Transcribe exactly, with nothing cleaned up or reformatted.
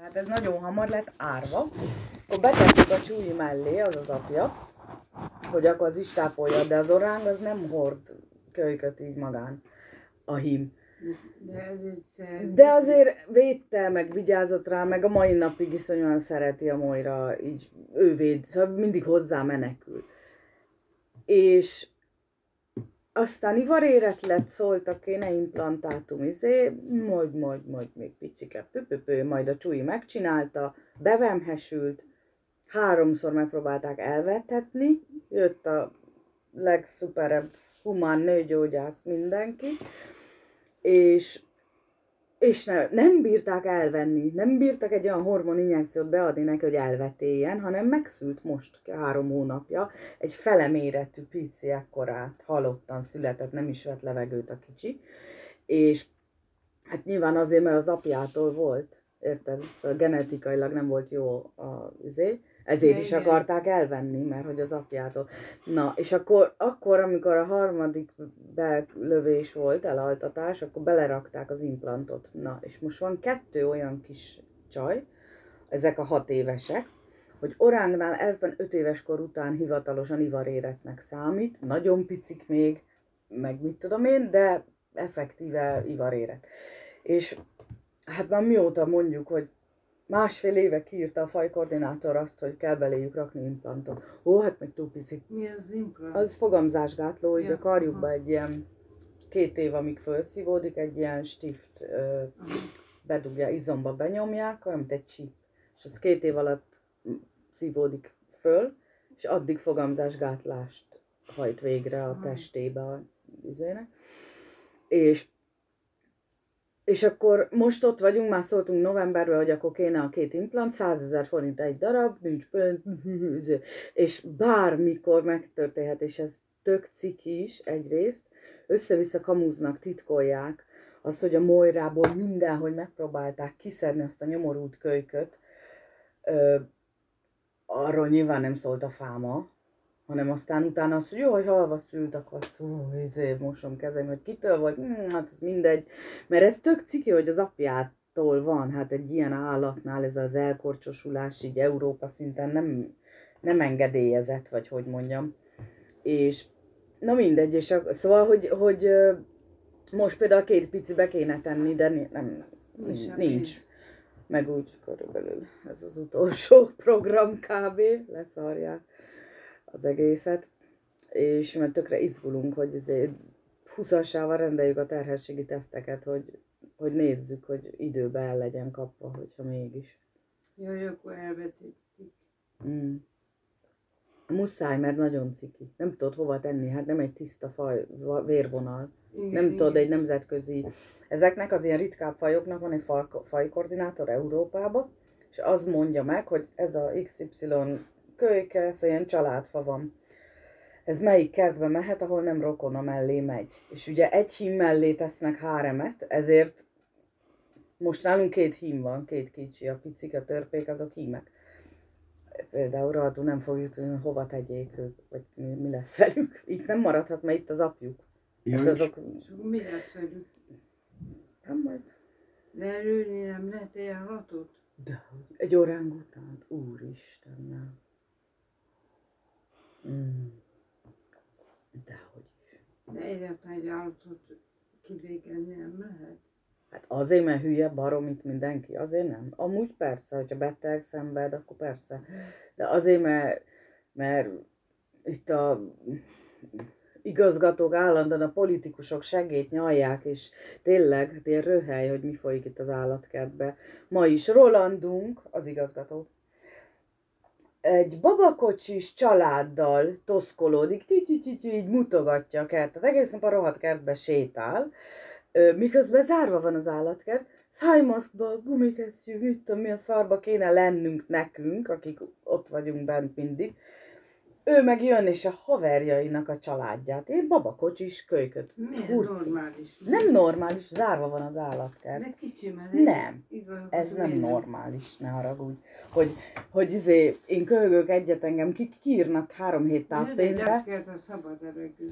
Hát ez nagyon hamar lett árva. Akkor betettük a csúly mellé, az az apja, hogy akkor az is tápolja, de az oráng az nem hord kölyköt így magán, a hím. De, azért de azért védte, meg vigyázott rá, meg a mai napig iszonyúan szereti a Moira, így ő véd, szóval mindig hozzá menekül. És aztán ivarérett lett, szóltak kéne implantátum, izé, majd, majd, majd még picsike, pöpöpő, majd a csúly megcsinálta, bevemhesült, háromszor megpróbálták elvettetni, jött a legszuperebb humán nőgyógyász mindenki, és, és ne, nem bírták elvenni, nem bírtak egy olyan hormoninjekciót beadni neki, hogy elvetéljen, hanem megszült most három hónapja, egy feleméretű pici ekkorát, halottan született, nem is vett levegőt a kicsi, és hát nyilván azért, mert az apjától volt, érted? Szóval genetikailag nem volt jó a izé, ezért is akarták elvenni, mert hogy az apjától. Na, és akkor, akkor, amikor a harmadik belövés volt, elaltatás, akkor belerakták az implantot. Na, és most van kettő olyan kis csaj, ezek a hat évesek, hogy orángnál elfben öt éves kor után hivatalosan ivaréretnek számít, nagyon picik még, meg mit tudom én, de effektíve ivaréret. És hát már mióta mondjuk, hogy másfél éve kiírta a fajkoordinátor azt, hogy kell beléjük rakni implantot. Ó, hát meg túl pici. Mi az implant? Az fogamzásgátló, hogy Ja, a karjukba aha. egy ilyen két év, amíg felszívódik, egy ilyen stift ö, bedugja, izomba benyomják, olyan, mint egy chip. És az két év alatt szívódik föl, és addig fogamzásgátlást hajt végre a testébe a izének. És És akkor most ott vagyunk, már szóltunk novemberben, hogy akkor kéne a két implant, százezer forint egy darab, nincs pénz, és bármikor megtörténhet, és ez tök ciki is egyrészt, össze-vissza kamuznak, titkolják, az, hogy a Moirából mindenhogy megpróbálták kiszedni azt a nyomorult kölyköt, ö, arról nyilván nem szólt a fáma, hanem aztán utána az, hogy jó, hogy halva szült, akkor azt, ó, izé, mosom kezem, hogy kitől volt, hm, hát ez mindegy. Mert ez tök ciki, hogy az apjától van, hát egy ilyen állatnál ez az elkorcsosulás így Európa szinten nem, nem engedélyezett, vagy hogy mondjam. És na mindegy, és a, szóval, hogy, hogy most például a két pici be kéne tenni, de nem, nem nincs. nincs. Meg úgy körülbelül ez az utolsó program kb. Leszarják az egészet, és mert tökre izgulunk, hogy azért húszasával rendeljük a terhességi teszteket, hogy, hogy nézzük, hogy időben el legyen kapva, hogyha mégis. Jaj, akkor elvetítik. Mm. Muszáj, mert nagyon ciki. Nem tudod hova tenni, hát nem egy tiszta faj, vérvonal. Igen, nem igen. tudod, egy nemzetközi. Ezeknek az ilyen ritkább fajoknak van egy fajkoordinátor Európában, és az mondja meg, hogy ez a iksz ipszilon kölyke, ez ilyen családfa van. Ez melyik kertbe mehet, ahol nem rokona mellé megy. És ugye egy hím mellé tesznek háremet, ezért most nálunk két hím van, két kicsi, a picik, a törpék, azok hímek. Például rajta nem fogjuk tudni, hova tegyék ők, vagy mi, mi lesz velük. Itt nem maradhat, mert itt az apjuk. Ja, hát azok... És akkor mi lesz velük? Nem majd. Lelőni nem lehet egy állatot? De egy orángutánt, úristen, nem. Mm. Dehogy is. De egyáltalán egy állatot kivégezni nem lehet. Hát azért, mert hülye baromit mindenki, azért nem. Amúgy persze, hogyha beteg szenved, akkor persze. De azért, mert, mert itt a igazgatók állandóan a politikusok segét nyalják, és tényleg, hát ilyen röhely, hogy mi folyik itt az állatkertbe. Ma is Rolandunk, az igazgató, egy babakocsis családdal toszkolódik, így mutogatja a kertet, egész nap a rohadt kertbe sétál, miközben zárva van az állatkert, szájmaszkba, gumikesztyű, mit tudom mi a szarba kéne lennünk nekünk, akik ott vagyunk bent mindig. Ő meg jön, és a haverjainak a családját, én babakocsis kölyköt. Miért hurci. normális? Nem normális, zárva van az állatkert. De kicsi, mert Nem, igaz, ez nem miért normális, ne haragudj. Hogy, hogy izé, én köhögök egyet, engem ki, kiírnak három hét Nem, táppénzbe. nem a szabad levegő.